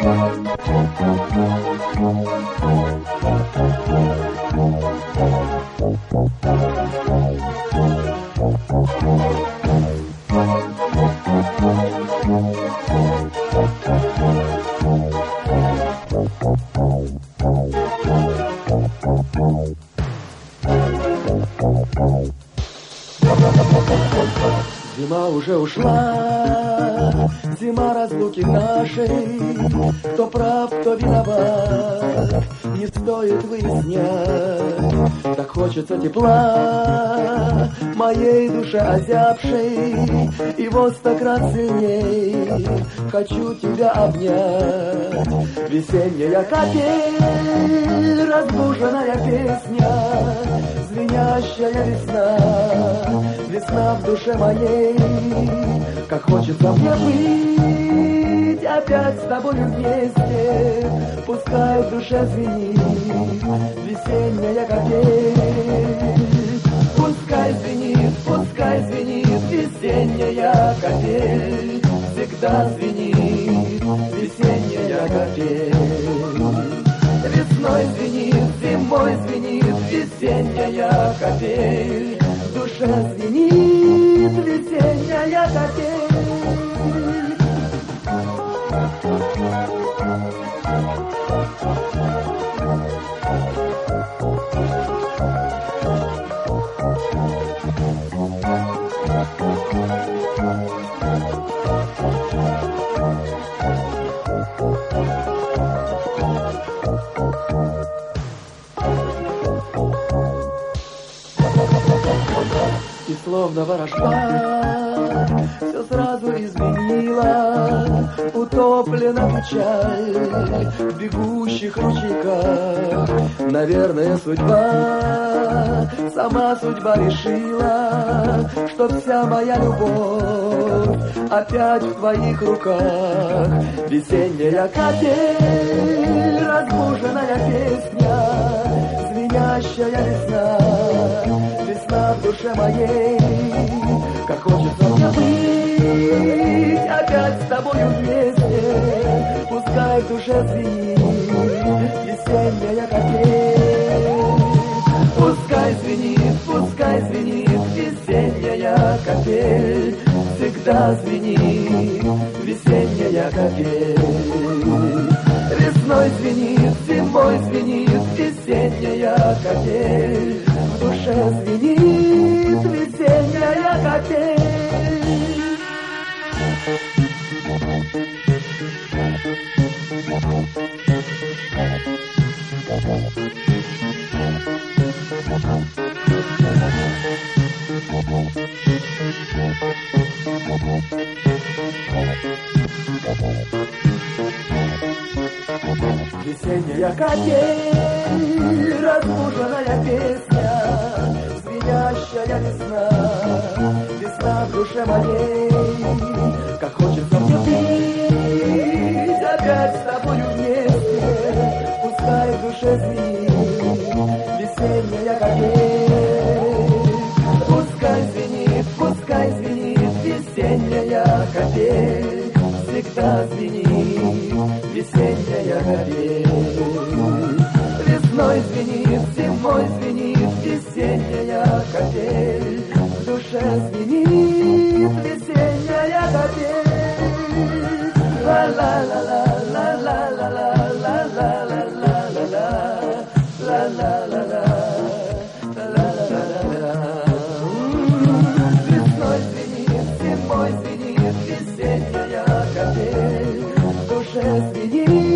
Зима уже ушла, зима разлуки нашей. Кто прав, кто виноват, не стоит выяснять. Так хочется тепла моей душе озябшей, и во 100 крат сильней хочу тебя обнять. Весенняя капель, разбуженная песня, звенящая весна, весна в душе моей. Как хочется мне быть опять с тобою вместе, пускай в душе звенит весенняя капель. Пускай звенит весенняя капель, всегда звенит весенняя капель. Весной звенит, зимой звенит весенняя капель, в душе звенит весенняя капель. И словно ворожба все сразу изменила, утоплена печаль в бегущих ручейках. Наверное, судьба, сама судьба решила, что вся моя любовь опять в твоих руках. Весенняя капель, разбуженная песня, звенящая весна, весна в душе моей. Как хочется мне быть опять с тобою вместе, пускай в душе звенит весенняя капель. Пускай звенит весенняя капель, всегда звенит весенняя капель. Весной звенит, зимой звенит весенняя капель, в душе звенит весенняя капель. Весенняя капель, разбуженная песня, звенящая весна, весна в душе моей. Как хочется мне быть опять с тобою вместе, пускай в душе звенит весенняя капель. Пускай звенит весенняя капель, всегда звенит весенняя капель. Весной звенит, зимой звенит весенняя капель, в душе звенит весенняя капель. Ла-ла-ла-ла, ла-ла-ла-ла, ла-ла-ла-ла-ла, ла-ла-ла-ла. Весной звенит, зимой звенит весенняя капель, в душе звенит